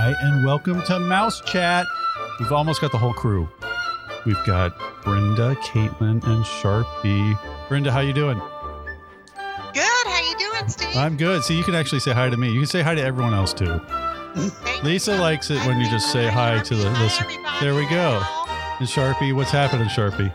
Hi, and welcome to Mouse Chat. We've almost got the whole crew. We've got Brenda, Caitlin, and Sharpie. Brenda, how you doing? Good. How you doing, Steve? I'm good. See, you can actually say hi to me. You can say hi to everyone else, too. Lisa likes it when you just say hi to the listen. There we go. And Sharpie, what's happening, Sharpie?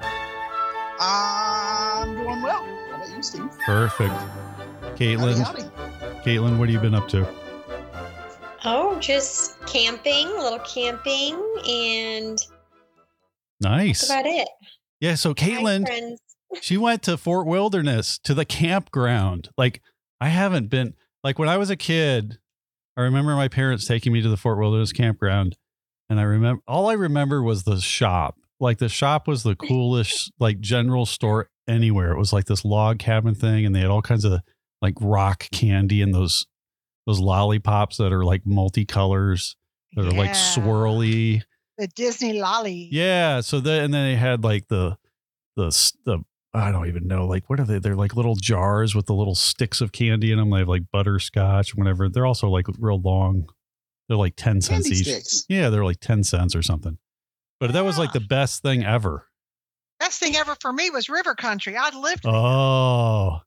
I'm doing well. How about you, Steve? Perfect. Caitlin, Howdy. Caitlin, what have you been up to? Oh, just camping, a little camping, and Nice. that's about it. Yeah, so Hi, Caitlin, friends. she went to Fort Wilderness, to the campground. Like, I haven't been, like, when I was a kid, I remember my parents taking me to the Fort Wilderness campground, and all I remember was the shop. Like, the shop was the coolest, like, general store anywhere. It was like this log cabin thing, and they had all kinds of, like, rock candy and those lollipops that are, like, multicolors, that are, like, swirly. The Disney lolly. Yeah. So and then they had like the I don't even know, like, what are they? They're like little jars with the little sticks of candy in them. They have like butterscotch, whatever. They're also like real long. They're like 10 cents Candy each. sticks. Yeah, they're like 10 cents or something. But that was like the best thing ever. Best thing ever for me was River Country. I'd lived there. Oh,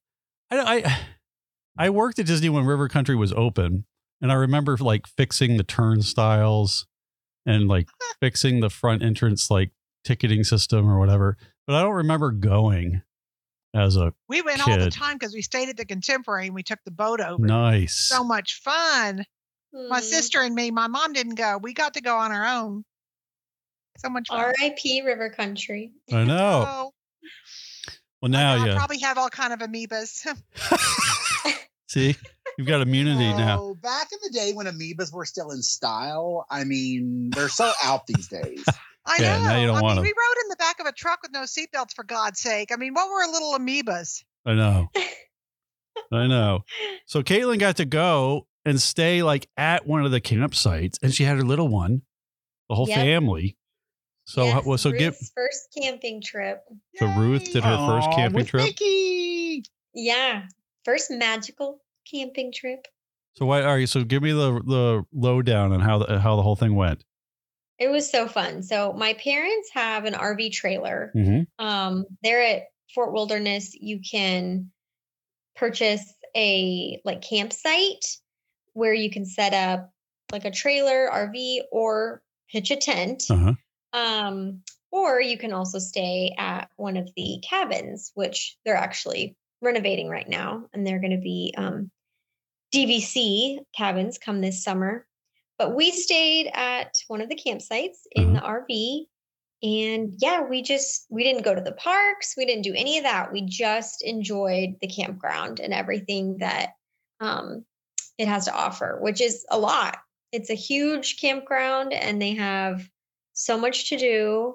I worked at Disney when River Country was open, and I remember like fixing the turnstiles and like fixing the front entrance, like ticketing system or whatever. But I don't remember going as a We went all the kid. time because we stayed at the Contemporary and we took the boat over. Nice. So much fun. My sister and me, my mom didn't go. We got to go on our own. So much fun. R.I.P. River Country. I know. Oh, Well, now I you probably have all kind of amoebas. see, you've got immunity now. Oh, back in the day when amoebas were still in style, I mean, they're so out these days. I Yeah, know. now you don't I want mean, them. we rode in the back of a truck with no seatbelts, for God's sake. I mean, what were little amoebas? I know. I know. So Caitlin got to go and stay like at one of the campsites, and she had her little one, the whole Yep. family. So Yes, Ruth's first camping trip. So Ruth did her first Aw, camping with trip. Mickey. Yeah, first magical camping trip. So why are you? So give me the lowdown on how the whole thing went. It was so fun. So my parents have an RV trailer. Mm-hmm. They're at Fort Wilderness. You can purchase a like campsite where you can set up like a trailer, RV, or pitch a tent. Uh-huh. Or you can also stay at one of the cabins, which they're actually renovating right now, and they're going to be DVC cabins come this summer. But we stayed at one of the campsites in the RV, and yeah, we didn't go to the parks. We didn't do any of that. We just enjoyed the campground and everything that it has to offer, which is a lot. It's a huge campground, and they have so much to do.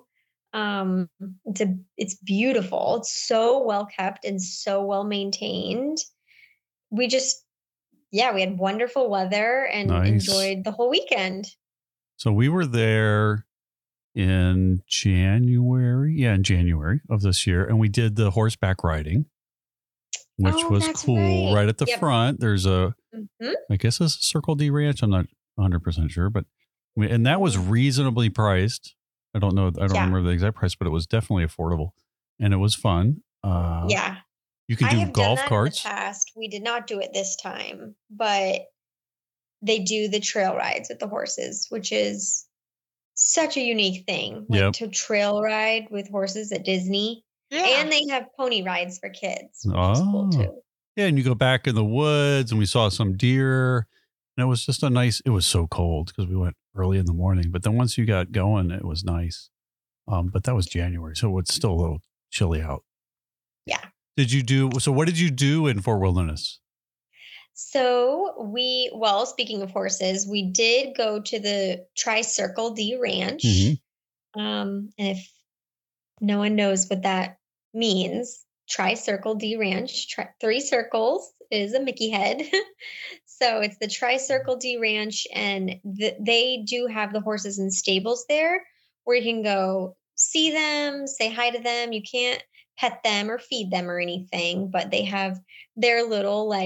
It's beautiful. It's so well kept and so well maintained. We had wonderful weather and enjoyed the whole weekend. So we were there in January. Yeah, in January of this year. And we did the horseback riding, which was cool. Right at the front, there's I guess it's a Circle D Ranch. I'm not 100% sure, but and that was reasonably priced. I don't remember the exact price, but it was definitely affordable, and it was fun. Yeah. You can do golf carts. In the past, we did not do it this time, but they do the trail rides with the horses, which is such a unique thing. Like to trail ride with horses at Disney. Yeah. And they have pony rides for kids, which is cool too. Yeah, and you go back in the woods, and we saw some deer, and it was just it was so cold because we went early in the morning, but then once you got going, it was nice. But that was January, so it's still a little chilly out. Yeah. What did you do in Fort Wilderness? So speaking of horses, we did go to the Tri-Circle D Ranch. And if no one knows what that means, Tri-Circle D Ranch, 3 circles is a Mickey head. So it's the Tri-Circle D Ranch, and they do have the horses in stables there where you can go see them, say hi to them. You can't pet them or feed them or anything, but they have their little like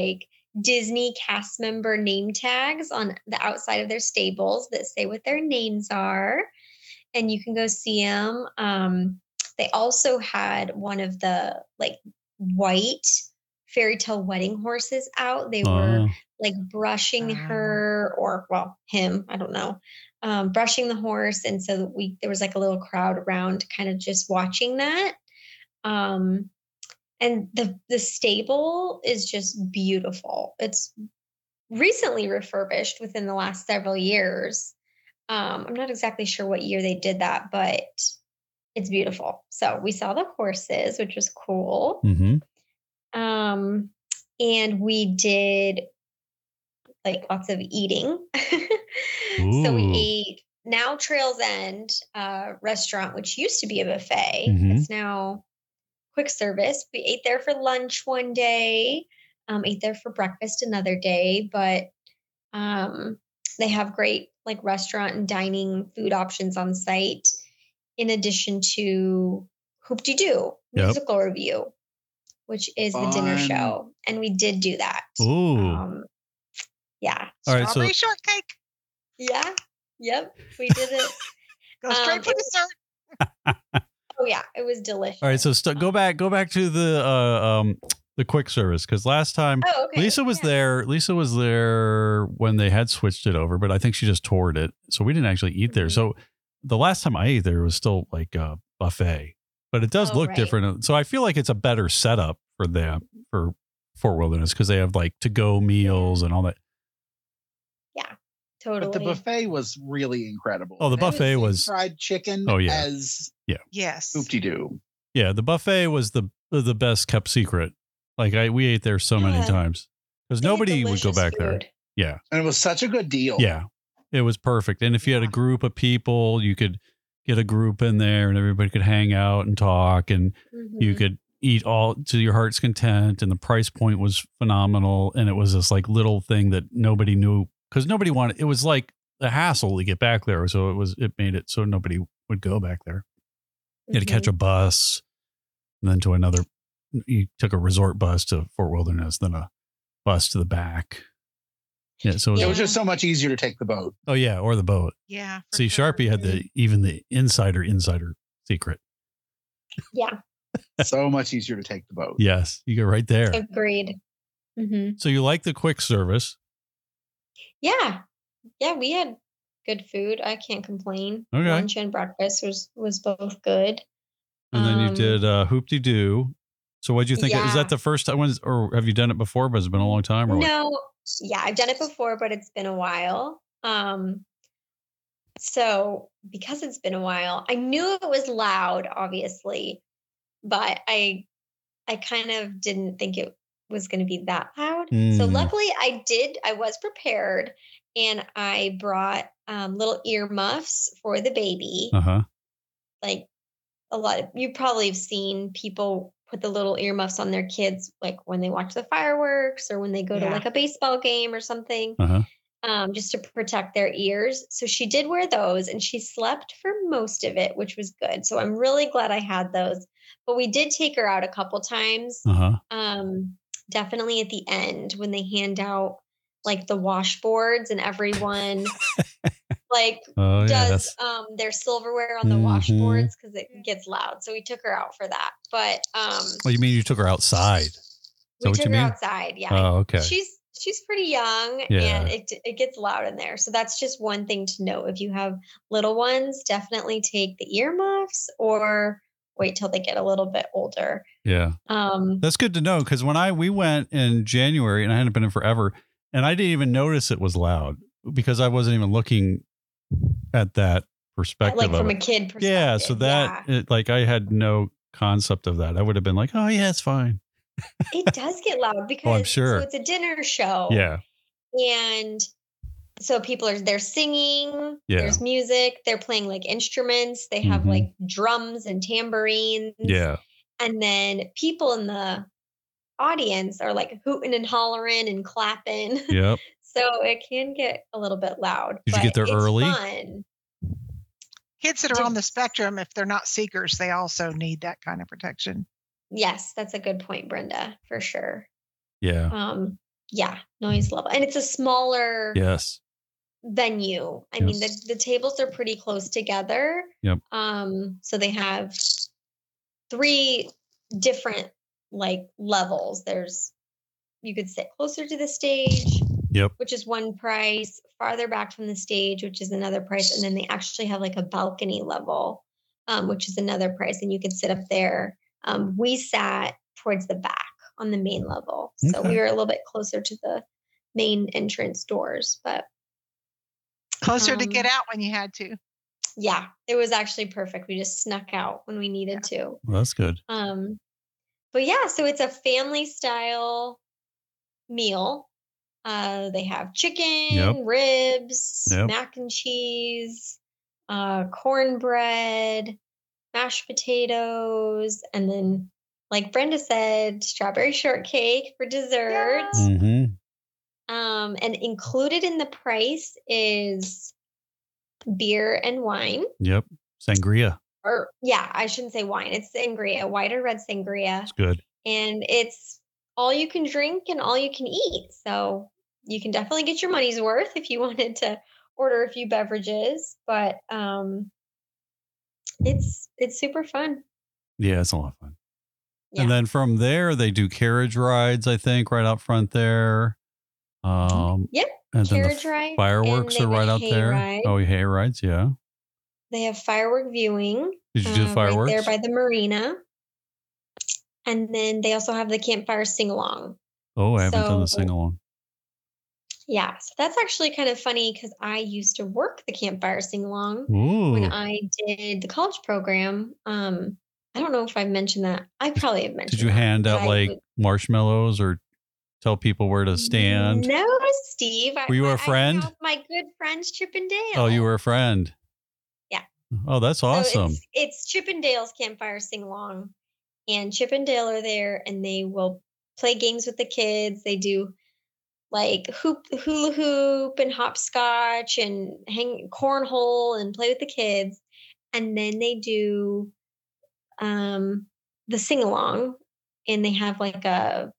Disney cast member name tags on the outside of their stables that say what their names are. And you can go see them. They also had one of the like white fairy tale wedding horses out. They were like brushing her or him, I don't know, brushing the horse. And so there was like a little crowd around kind of just watching that. And the stable is just beautiful. It's recently refurbished within the last several years. I'm not exactly sure what year they did that, but it's beautiful. So we saw the horses, which was cool. Mm-hmm. And we did like lots of eating. So we ate now Trails End restaurant, which used to be a buffet. Mm-hmm. It's now quick service. We ate there for lunch one day, ate there for breakfast another day, but they have great like restaurant and dining food options on site, in addition to Hoop-de-Doo musical review, which is the dinner show. And we did do that. Ooh. Yeah. All right. Strawberry shortcake. Yeah. Yep. We did it. Go straight for dessert. Oh yeah, it was delicious. All right. So go back to the quick service, because last time Lisa was there. Lisa was there when they had switched it over, but I think she just toured it, so we didn't actually eat there. So the last time I ate there, it was still like a buffet, but it does look different. So I feel like it's a better setup for them for Fort Wilderness, because they have like to-go meals and all that. Yeah, totally. But the buffet was really incredible. Oh, the buffet was fried chicken. Oh yeah, yes. Hoop-de-Doo. Yeah, the buffet was the best kept secret. Like we ate there so many times because nobody would go back there. Yeah, and it was such a good deal. Yeah, it was perfect. And if you had a group of people, you could get a group in there, and everybody could hang out and talk, and you could eat all to your heart's content. And the price point was phenomenal. And it was this like little thing that nobody knew, because nobody wanted. It was like a hassle to get back there, so it made it so nobody would go back there. You had to catch a bus, and then to another. You took a resort bus to Fort Wilderness, then a bus to the back. Yeah, so it was just so much easier to take the boat. Oh yeah, or the boat. Yeah. See, Sharpie had the insider secret. Yeah. So much easier to take the boat. Yes, you go right there. Agreed. Mm-hmm. So you like the quick service? Yeah, we had good food. I can't complain. Okay. Lunch and breakfast was both good. And then you did Hoop-de-Doo. So what did you think? Is that the first time, or have you done it before, but it's been a long time? Or no, yeah, I've done it before, but it's been a while. So because it's been a while, I knew it was loud, obviously, but I kind of didn't think it was going to be that loud. So luckily I was prepared, and I brought little earmuffs for the baby. Like you probably have seen people put the little earmuffs on their kids, like when they watch the fireworks or when they go to like a baseball game or something, just to protect their ears. So she did wear those, and she slept for most of it, which was good. So I'm really glad I had those. But we did take her out a couple times. Definitely at the end when they hand out like the washboards, and everyone like does their silverware on the washboards, because it gets loud. So we took her out for that. But well, you mean you took her outside? We took her outside. Yeah. Oh, okay. She's pretty young, and it gets loud in there. So that's just one thing to note. If you have little ones, definitely take the earmuffs, or wait till they get a little bit older. Yeah. That's good to know, because when we went in January, and I hadn't been in forever, and I didn't even notice it was loud because I wasn't even looking at that perspective. Like from a kid perspective. Yeah. So like I had no concept of that. I would have been like, oh yeah, it's fine. It does get loud because I'm sure. So it's a dinner show. Yeah. And so they're singing, there's music, they're playing like instruments. They have like drums and tambourines. Yeah. And then people in the audience are like hooting and hollering and clapping. Yep. So it can get a little bit loud. Did you get there early? Fun. Kids that are on the spectrum, if they're not seekers, they also need that kind of protection. Yes, that's a good point, Brenda, for sure. Yeah. noise level. And it's a smaller Yes. venue. I Yep. mean, the tables are pretty close together. Yep. So they have 3 different like levels. You could sit closer to the stage, Yep. which is one price, farther back from the stage, which is another price. And then they actually have like a balcony level, which is another price. And you could sit up there. We sat towards the back on the main level. So Okay. we were a little bit closer to the main entrance doors, but Closer to get out when you had to. yeah, it was actually perfect. We just snuck out when we needed to. Well, that's good. But yeah, so it's a family style meal. They have chicken, ribs, mac and cheese, cornbread, mashed potatoes, and then, like Brenda said, strawberry shortcake for dessert. Yes. Mm-hmm. And included in the price is beer and wine. Yep. Sangria. Or I shouldn't say wine. It's sangria, white or red sangria. It's good. And it's all you can drink and all you can eat. So you can definitely get your money's worth if you wanted to order a few beverages. But it's super fun. Yeah, it's a lot of fun. Yeah. And then from there, they do carriage rides, I think, right out front there. Yep. And then Carriage the ride, fireworks and are they have right a out hay there. ride. Oh, hay rides, yeah. They have firework viewing. Did you do the fireworks? Right there by the marina. And then they also have the campfire sing-along. Oh, I haven't done the sing-along. Yeah, so that's actually kind of funny because I used to work the campfire sing-along Ooh. when I did the college program. I don't know if I've mentioned that. I probably have mentioned. Did you hand out like marshmallows or tell people where to stand? No, Steve. Were you a friend? My good friends Chip and Dale. Oh, you were a friend. Yeah. Oh, that's awesome. So it's Chip and Dale's campfire sing-along, and Chip and Dale are there, and they will play games with the kids. They do like hula hoop and hopscotch and hang cornhole and play with the kids, and then they do the sing-along, and they have like a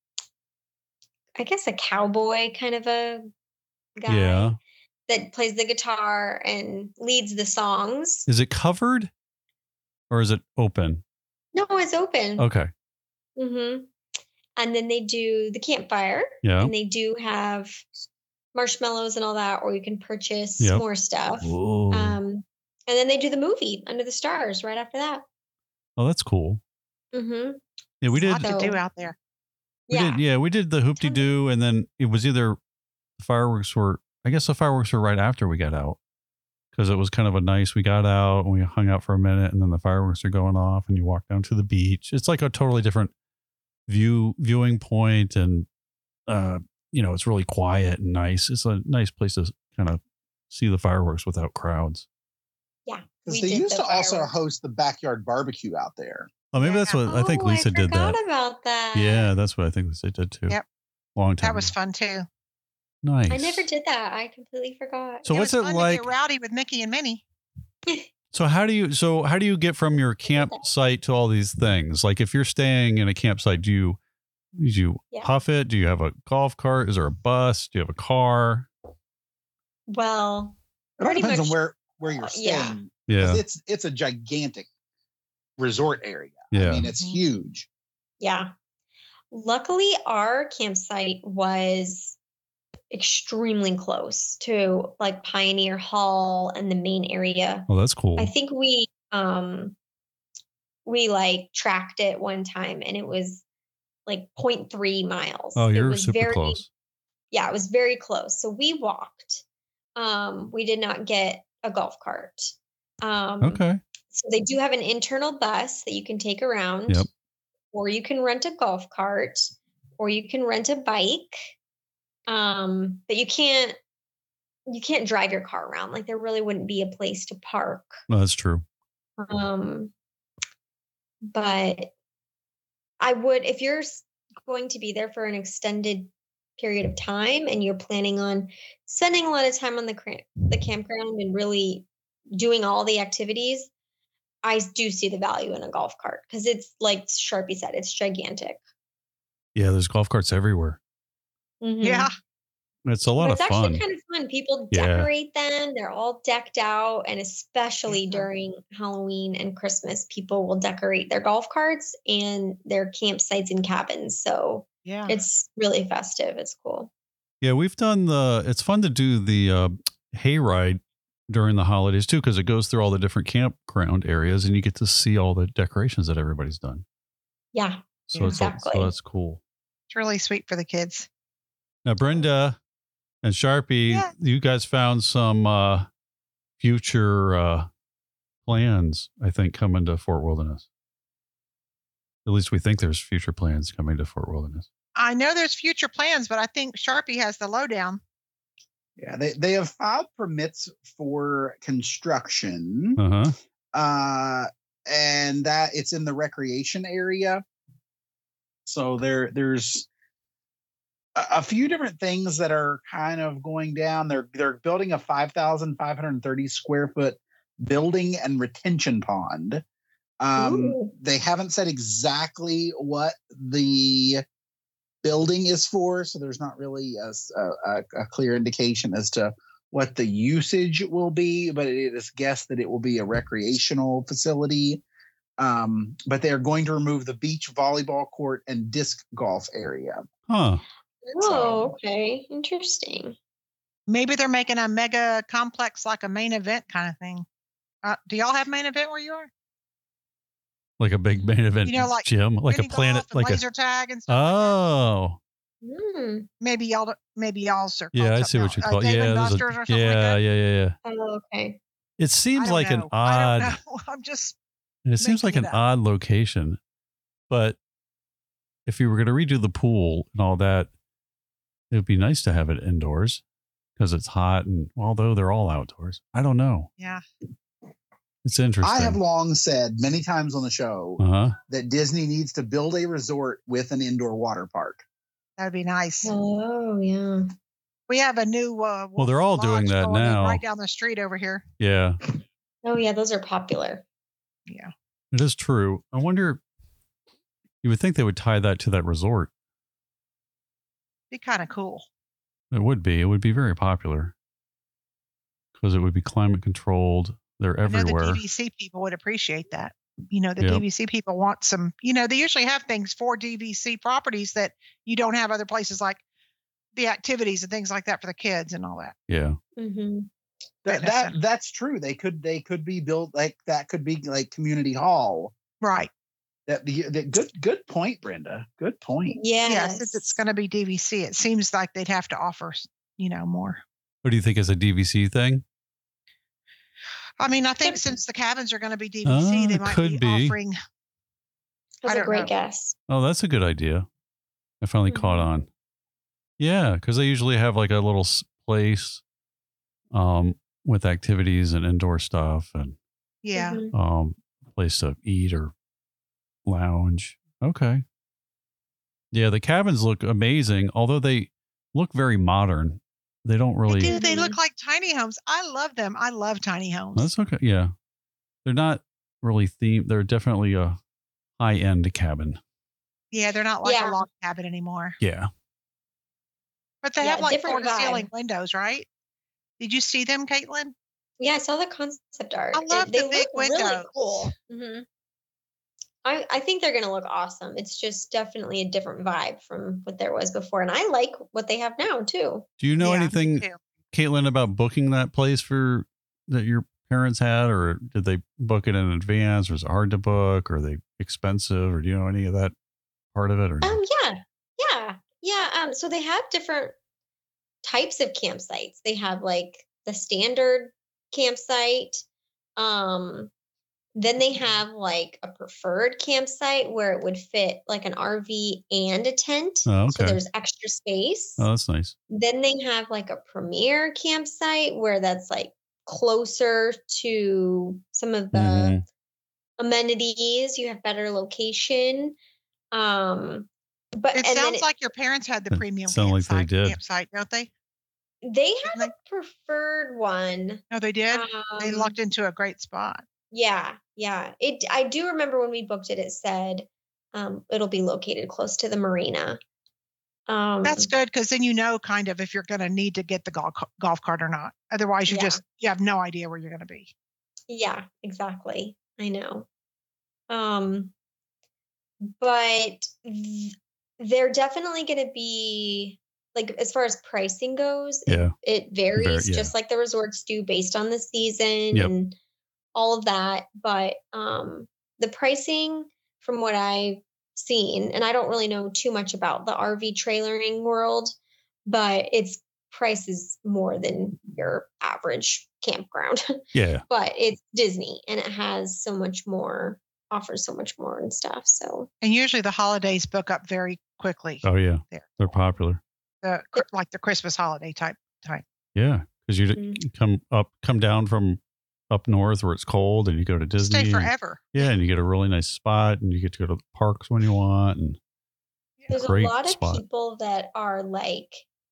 cowboy kind of a guy that plays the guitar and leads the songs. Is it covered or is it open? No, it's open. Okay. Mm-hmm. And then they do the campfire. Yeah. And they do have marshmallows and all that, or you can purchase more stuff. Whoa. And then they do the movie Under the Stars right after that. Oh, that's cool. Mm-hmm. Yeah, we did. A lot to do out there. We did the hoop-de-doo, and then it was either the fireworks were right after we got out, because it was kind of we got out and we hung out for a minute, and then the fireworks are going off and you walk down to the beach. It's like a totally different viewing point, and it's really quiet and nice. It's a nice place to kind of see the fireworks without crowds. Yeah. Because they used to also host the backyard barbecue out there. Oh, maybe that's what I think Lisa did that. I forgot about that. Yeah, that's what I think Lisa did too. Yep. Long time. That was fun too. Nice. I never did that. I completely forgot. So what's it like? To get rowdy with Mickey and Minnie. So how do you get from your campsite to all these things? Like if you're staying in a campsite, do you huff it? Do you have a golf cart? Is there a bus? Do you have a car? Well, it all depends on where you're staying. Yeah. It's a gigantic resort area. Yeah. I mean, it's huge. Yeah. Luckily, our campsite was extremely close to like Pioneer Hall and the main area. Oh, that's cool. I think we like tracked it one time and it was like 0.3 miles. Oh, you're it was super close. Yeah, it was very close. So we walked. We did not get a golf cart. Okay. So they do have an internal bus that you can take around. Yep. Or you can rent a golf cart, or you can rent a bike. But you can't drive your car around. Like there really wouldn't be a place to park. No, that's true. But I would, if you're going to be there for an extended period of time and you're planning on spending a lot of time on the campground and really doing all the activities, I do see the value in a golf cart because it's like Sharpie said, it's gigantic. Yeah, there's golf carts everywhere. Mhm. Yeah. It's a lot But of it's actually fun. kind of fun. People Yeah. decorate them. They're all decked out. And especially Yeah. during Halloween and Christmas, people will decorate their golf carts and their campsites and cabins. So Yeah. it's really festive. It's cool. Yeah, we've done it's fun to do the hayride during the holidays too, because it goes through all the different campground areas and you get to see all the decorations that everybody's done. Yeah, So Yeah. it's so exactly. that's cool. It's really sweet for the kids. Now, Brenda and Sharpie, Yeah. you guys found some future plans, I think, coming to Fort Wilderness. At least we think there's future plans coming to Fort Wilderness. I know there's future plans, but I think Sharpie has the lowdown. Yeah, they have filed permits for construction, Uh-huh. and that it's in the recreation area. So there's a few different things that are kind of going down. They're building a 5,530 square foot building and retention pond. Ooh. They haven't said exactly what the building is for, so there's not really a clear indication as to what the usage will be, but it is guessed that it will be a recreational facility. But they are going to remove the beach volleyball court and disc golf area. Huh. Oh, okay. Interesting. Maybe they're making a mega complex like a main event kind of thing. Do y'all have main event where you are? Like a big main event Like gym, like a mini planet, golf and like laser tag and stuff. Oh. Like Mm. that. Maybe y'all are Yeah, I see what you call it. Dave Yeah, and there's Buster's or something yeah, like that. yeah. Oh, okay. It seems like an I odd. don't know. I'm just. It seems like making an it up. odd location, but if you were going to redo the pool and all that, it would be nice to have it indoors because it's hot. And although they're all outdoors, I don't know. Yeah. It's interesting. I have long said many times on the show that Disney needs to build a resort with an indoor water park. That'd be nice. Oh, yeah. We have a new. Well, they're all doing lodge that going in now. right down the street over here. Yeah. Oh, yeah. Those are popular. Yeah. It is true. I wonder, you would think they would tie that to that resort. Be kind of cool. It would be. It would be very popular because it would be climate controlled. They're everywhere. I know the DVC people would appreciate that. The Yep. DVC people want some, they usually have things for DVC properties that you don't have other places, like the activities and things like that for the kids and all that. Yeah. Mm-hmm. That's true. They could be built like that. Could be like community hall. Right. Good point, Brenda. Good point. Yes. Yeah. Since it's going to be DVC, it seems like they'd have to offer, more. What do you think is a DVC thing? I mean, I think since the cabins are going to be DVC, they might could be offering. That's I a don't great know. guess. Oh, that's a good idea. I finally caught on. Yeah, because they usually have like a little place with activities and indoor stuff and Yeah. Mhm. Place to eat or lounge. Okay. Yeah, the cabins look amazing, although they look very modern. They don't really. They do. They look like tiny homes. I love them. I love tiny homes. That's okay. Yeah. They're not really themed. They're definitely a high-end cabin. Yeah, they're not like Yeah. a log cabin anymore. Yeah. But they Yeah, have like different floor-to-ceiling vibe. windows, right? Did you see them, Caitlin? Yeah, I saw the concept art. I love They the big look really windows. cool. Mm-hmm. I think they're going to look awesome. It's just definitely a different vibe from what there was before. And I like what they have now, too. Do you know Yeah, me anything, too. Caitlin, about booking that place that your parents had, or did they book it in advance? Was it hard to book? Or are they expensive? Or do you know any of that part of it? Or no? Yeah. So they have different types of campsites. They have like the standard campsite. Then they have like a preferred campsite where it would fit like an RV and a tent. Oh, okay. So there's extra space. Oh, that's nice. Then they have like a premier campsite where that's like closer to some of the amenities. You have better location. But It sounds like your parents had the It premium sound like they did. campsite, don't they? they have a preferred one. No, they did. They Um, lucked into a great spot. Yeah. I do remember when we booked it, it said it'll be located close to the marina. That's good because then you know kind of if you're going to need to get the golf cart or not. Otherwise, you have no idea where you're going to be. Yeah, exactly. I know. But they're definitely going to be like, as far as pricing goes, it varies just like the resorts do based on the season and all of that. But the pricing from what I've seen, and I don't really know too much about the RV trailering world, but its price is more than your average campground. Yeah. But it's Disney and it has so much more, offers so much more and stuff. So, and usually the holidays book up very quickly. Oh yeah. They're popular. Like the Christmas holiday type time. Yeah. Because you come down from up north where it's cold and you go to Disney. Stay forever. And you get a really nice spot and you get to go to the parks when you want. And there's a lot of people that are like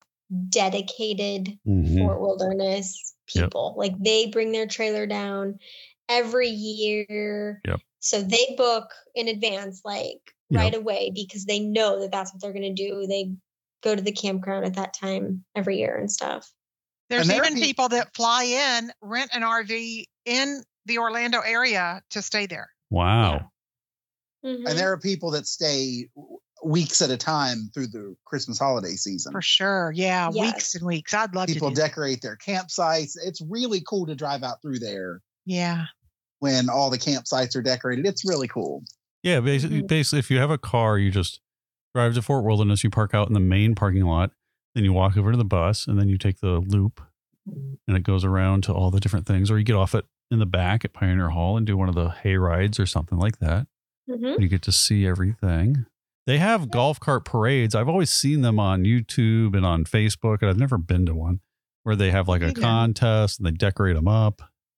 dedicated Fort Wilderness people. Like they bring their trailer down every year. So they book in advance, like right away, because they know that that's what they're going to do. They go to the campground at that time every year and stuff. There's even people that fly in, rent an RV in the Orlando area to stay there. Wow. And there are people that stay weeks at a time through the Christmas holiday season. For sure. Yeah. Yes. Weeks and weeks. I'd love people to decorate their campsites. It's really cool to drive out through there. Yeah. When all the campsites are decorated. It's really cool. Yeah. Basically, if you have a car, you just drive to Fort Wilderness, you park out in the main parking lot, then you walk over to the bus and then you take the loop and it goes around to all the different things, or you get off in the back at Pioneer Hall and do one of the hay rides or something like that. You get to see everything. They have golf cart parades. I've always seen them on YouTube and on Facebook, and I've never been to one where they have like a contest and they decorate them up.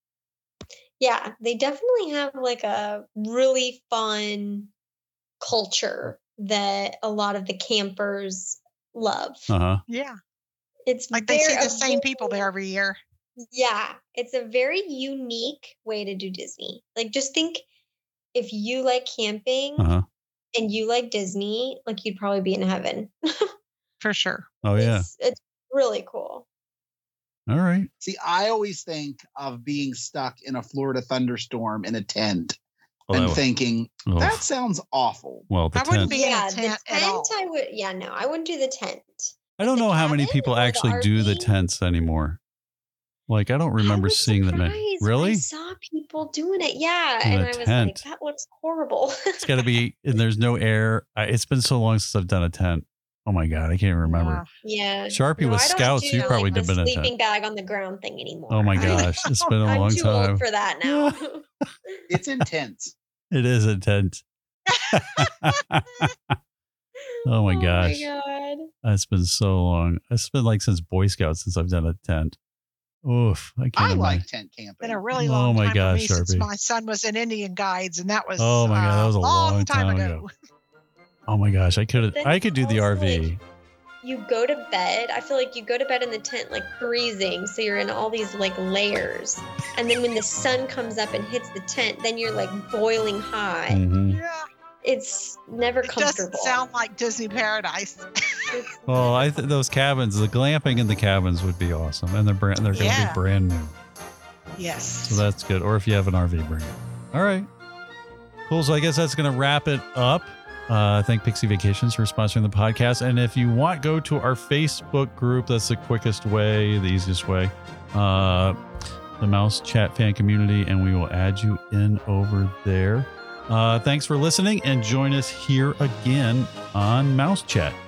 Yeah, they definitely have like a really fun culture that a lot of the campers love. Yeah. It's like they see the same people there every year. Yeah. It's a very unique way to do Disney. Like just think if you like camping and you like Disney, like you'd probably be in heaven. For sure. Oh yeah. It's really cool. All right. See, I always think of being stuck in a Florida thunderstorm in a tent and thinking, that sounds awful. Well, the tent. Wouldn't be in a tent the tent I would, no, I wouldn't do the tent. I don't know how many people actually do the tents anymore. Like, I don't remember seeing them. Really? I saw people doing it. Yeah. And I was like, that looks horrible. It's got to be, and there's no air. It's been so long since I've done a tent. Oh my God, I can't remember. Yeah. Sharpie was Scouts. You probably did been a sleeping bag on the ground thing anymore. Oh my gosh, it's been a long time. I'm too old for that now. It's intense. It is intense. Oh my gosh. Oh my God. It's been so long. It's been like since Boy Scouts since I've done a tent. Oof. I like tent camping. Been a really long time gosh, for me since Sharpie. my son was in Indian Guides, and that was oh my God, that was a long time ago. Oh my gosh, I could do the RV. Like, you go to bed. I feel like you go to bed in the tent like freezing, so you're in all these like layers, and then when the sun comes up and hits the tent, then you're like boiling hot. Yeah. It's never comfortable. It doesn't sound like Disney Paradise. Well, those cabins, the glamping in the cabins would be awesome, and they're going to be brand new. Yes. So that's good. Or if you have an RV, bring it. All right. Cool. So I guess that's going to wrap it up. Thank Pixie Vacations for sponsoring the podcast. And if you want, go to our Facebook group. That's the quickest way, the easiest way. The Mouse Chat fan community, and we will add you in over there. Thanks for listening, and join us here again on Mouse Chat.